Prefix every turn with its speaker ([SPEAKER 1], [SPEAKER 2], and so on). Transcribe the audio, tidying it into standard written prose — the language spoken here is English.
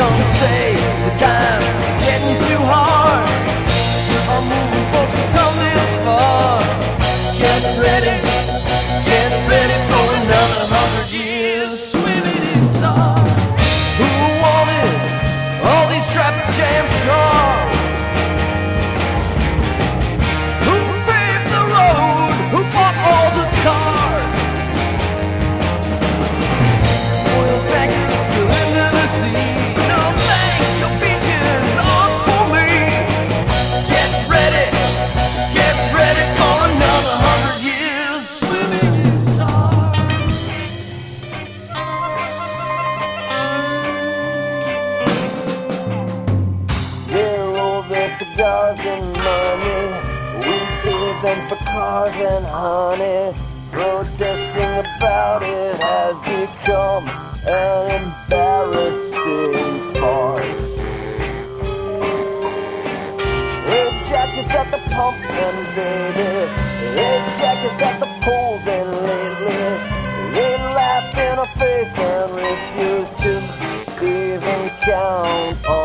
[SPEAKER 1] Some say the time's getting too hard. I'm moving folks who come this far. Get ready for another 100 years swimming in tar. Who wanted all these traffic jam scars? Who paved the road? Who bought all the cars? Oil tankers spill into the sea. No thanks, no beaches aren't for me. Get ready for another 100 years swimming in tar.
[SPEAKER 2] They're all their cigars and money. We trade them for cars and honey. Protesting about it has become an embarrassing farce. Hey, Jack is at the pump and baby. Hey, Jack is at the polls and lately they laugh in our face and refuse to even count on